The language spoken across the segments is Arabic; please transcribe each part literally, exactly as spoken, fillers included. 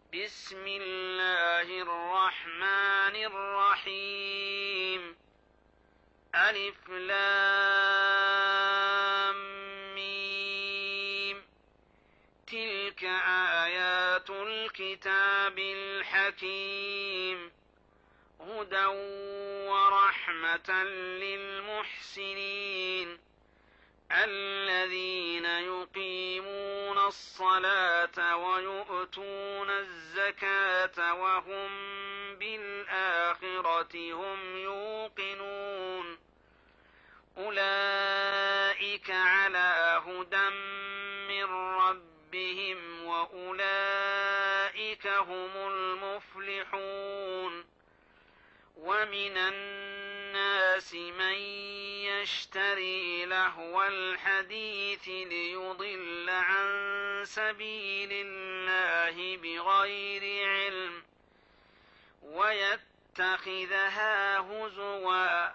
بسم الله الرحمن الرحيم. ألف لام ميم. تلك آيات الكتاب الحكيم، هدى ورحمة للمحسنين الذين يقيمون الصلاة ويؤتون الزكاة وهم بالآخرة هم يوقنون. أولئك على هدى من ربهم وأولئك هم المفلحون. ومن الناس من يشتري لهو الحديث ليضل عن سبيل الله بغير علم ويتخذها هزوا،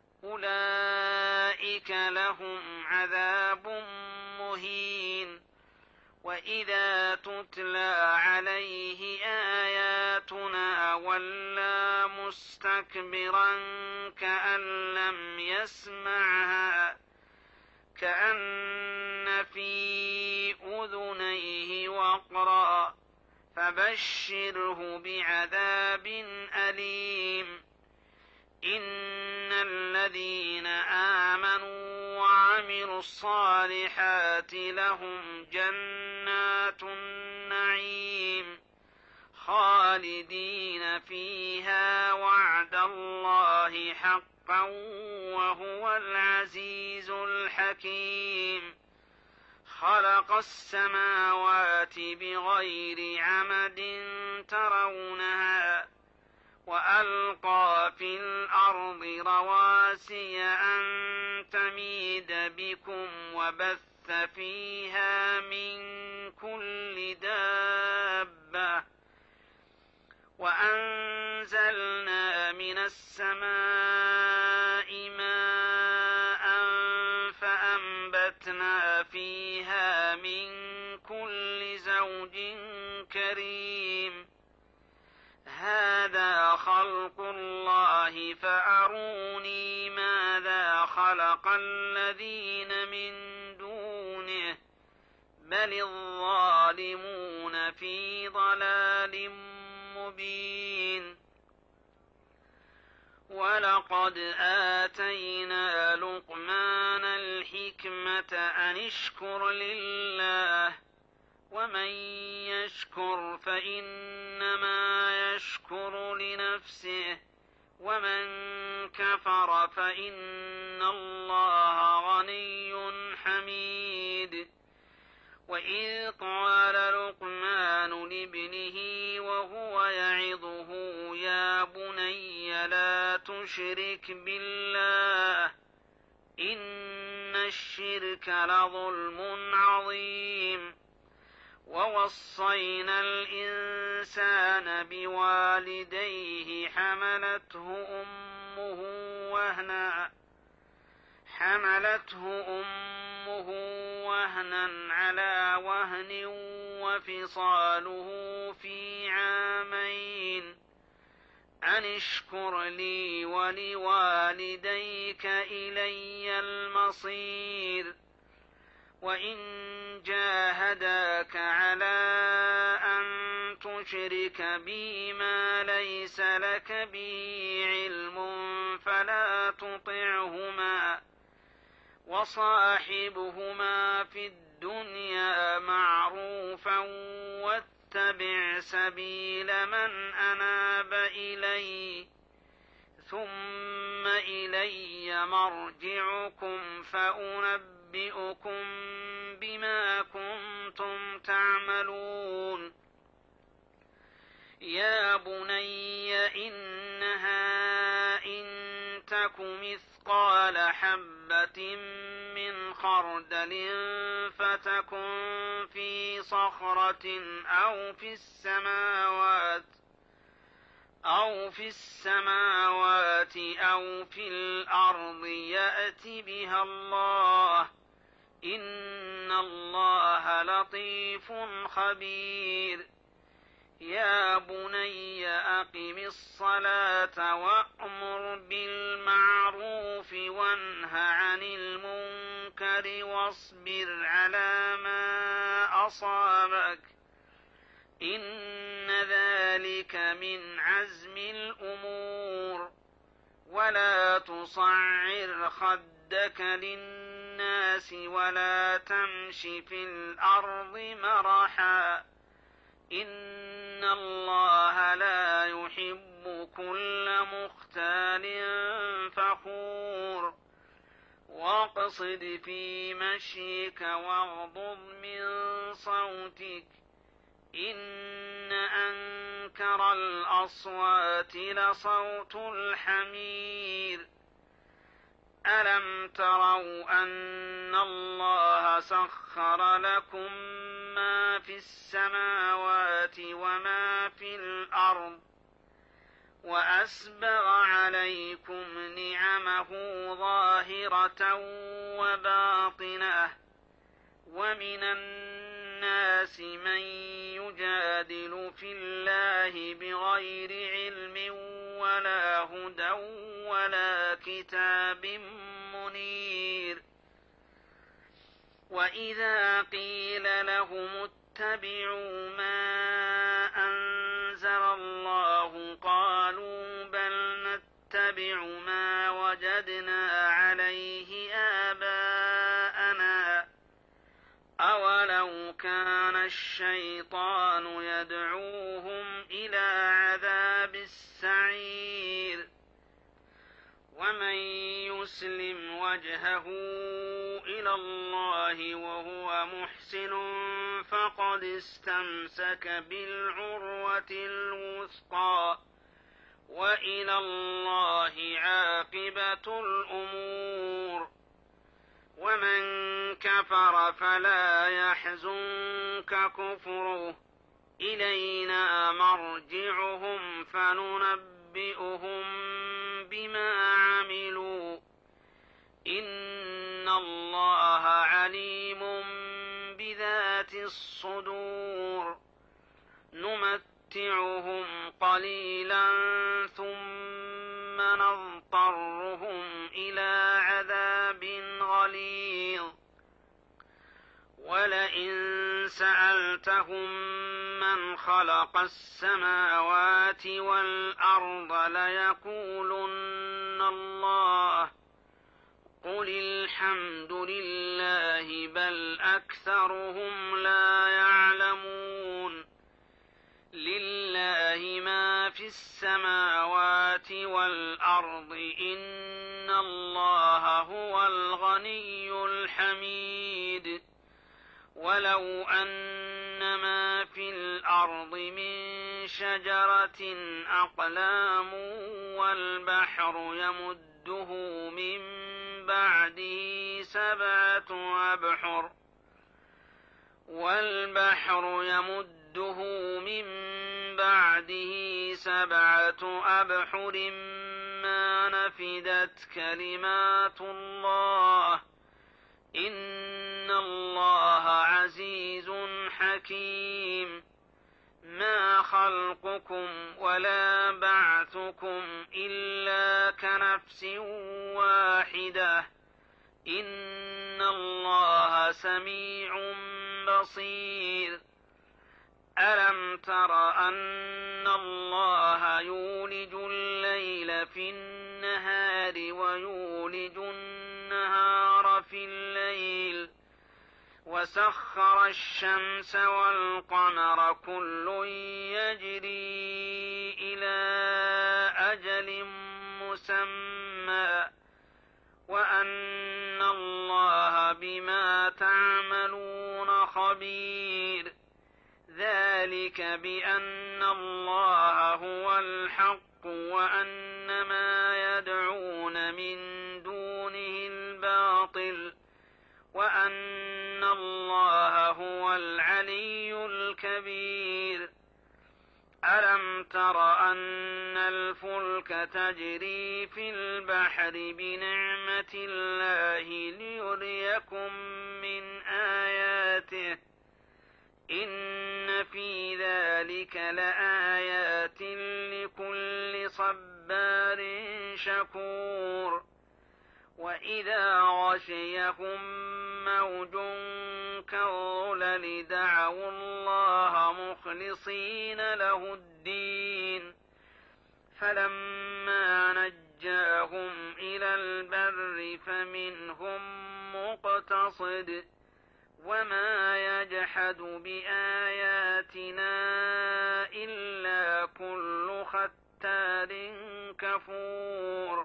أولئك لهم عذاب مهين. وإذا تتلى عليه آياتنا ولى مستكبرا كأن لم يسمعها كأن في أذنيه وقرا، فبشره بعذاب أليم. إن الذين آمنوا وعملوا الصالحات لهم جنات النعيم خالدين فيها، وعد الله حقا وهو العزيز الحكيم. خلق السماوات بغير عمد ترونها وألقى في الأرض رواسي أن تميد بكم وبث فيها من كل دابة، وأنزلنا من السماء ماء فأنبتنا فيها من كل زوج كريم. هذا خلق الله فأروني ماذا خلق الذين من دونه، بل الظالمون في ضلال مبين. ولقد آتينا لقمان الحكمة أن اشكر لله، ومن يشكر فإنما يشكر لنفسه، ومن كفر فإن الله غني حميد. وإذ قال لقمان لابنه وهو يعظه يا بني لا تشرك بالله إن الشرك لظلم عظيم. ووصينا الإنسان بوالديه حملته أمه وهنا حملته أمه وهنا على وهن وفصاله في عامين أن اشكر لي ولوالديك إلي المصير. وإن جاهداك على أن تشرك بي ما ليس لك به علم فلا تطعهما، وصاحبهما في الدنيا معروفا واتبع سبيل من أناب إلي، ثم إلي مرجعكم فأنبئكم بما كنتم تعملون. يا بني إنها إن تك مثقال حبة من خردل فتكن في صخرة أو في السماوات أو في السماوات أو في الأرض يأت بها الله، إن الله لطيف خبير. يا وأقم الصلاة وأمر بالمعروف وانه عن المنكر واصبر على ما أصابك إن ذلك من عزم الأمور ولا تصعر خدك للناس ولا تمش في الأرض مرحا إن الله لا يحب كل مختال فخور واقصد في مشيك واغضض من صوتك إن أنكر الأصوات لصوت الحمير ألم تروا أن الله سخر لكم ما في السماوات وما في الأرض وأسبغ عليكم نعمه ظاهرة وباطنة ومن الناس من يجادل في الله بغير علم ولا هدى ولا كتاب منير وإذا قيل لهم اتبعوا ما أنزل الله قالوا بل نتبع ما وجدنا عليه آباءنا أولو كان الشيطان يدعوهم إلى عذاب السعير ومن يسلم وجهه إلى الله وهو محسن فقد استمسك بالعروة الوثقى وإلى الله عاقبة الأمور ومن كفر فلا يحزنك كفره إلينا مرجعهم فننبئهم بما عملوا إن الله عليم بذات الصدور نمتعهم قليلا ثم نضطرهم إلى عذاب غليظ ولئن سألتهم من خلق السماوات والأرض ليقولن الله قل الحمد لله بل أكثرهم لا يعلمون لله ما في السماوات والأرض إن الله هو الغني الحميد ولو أن ما في الأرض من شجرة أقلام والبحر يمده من بعده سبعة أبحر والبحر يمده من بعده سبعة أبحر ما نفدت كلمات الله إن الله عزيز حكيم ما خلقكم ولا بعثكم إلا كنفس واحدة إن الله سميع بصير ألم تر أن الله يولج الليل في النهار ويولج النهار في الليل وسخر الشمس والقمر كل يجري إلى أجل مسمى وأن الله بما تعملون خبير ذلك بأن الله هو الحق وأن ما يدعون من دونه الباطل وأن الله هو العلي الكبير ألم تر أن الفلك تجري في البحر بنعمة الله ليريكم من آياته إن في ذلك لآيات لكل صبار شكور وإذا غشيهم موج كالظلل دعوا الله مخلصين له الدين فلما نجاهم إلى البر فمنهم مقتصد وما يجحد بآياتنا إلا كل ختار كفور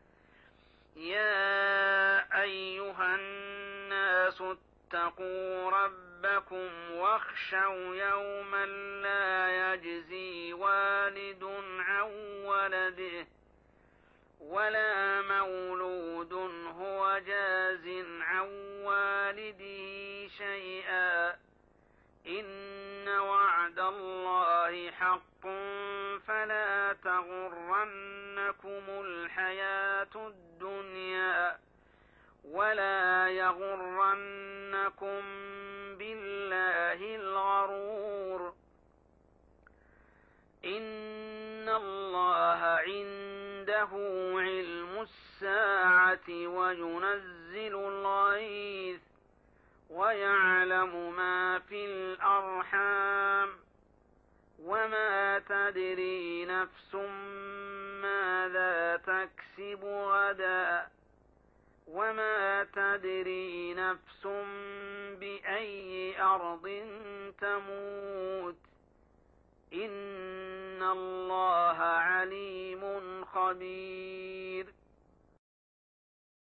يا أيها الناس اتقوا ربكم واخشوا يوما لا يجزي والد عن ولده ولا مولود هو جاز عن والده شيئا إن وعد الله حق فلا تغرنكم الحياة الدنيا ولا يغرنكم بالله الغرور إن الله عنده علم الساعة وينزل الغيث ويعلم ما في الأرحام وما تدري نفس ماذا تكسب غدا وما تدري نفس بأي أرض تموت إن الله عليم خبير